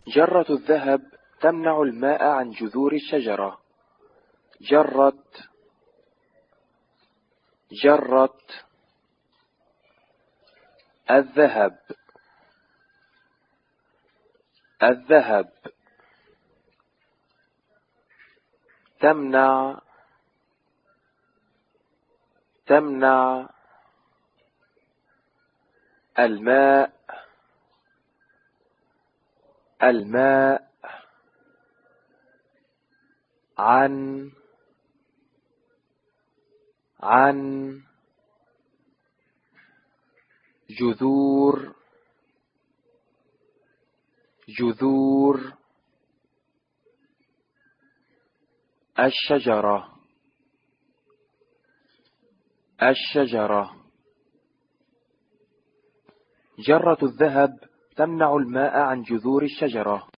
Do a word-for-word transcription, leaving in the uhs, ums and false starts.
جرة الذهب تمنع الماء عن جذور الشجرة. جرت جرت الذهب الذهب تمنع تمنع الماء الماء عن عن جذور جذور الشجرة الشجرة. جرة الذهب تمنع الماء عن جذور الشجرة.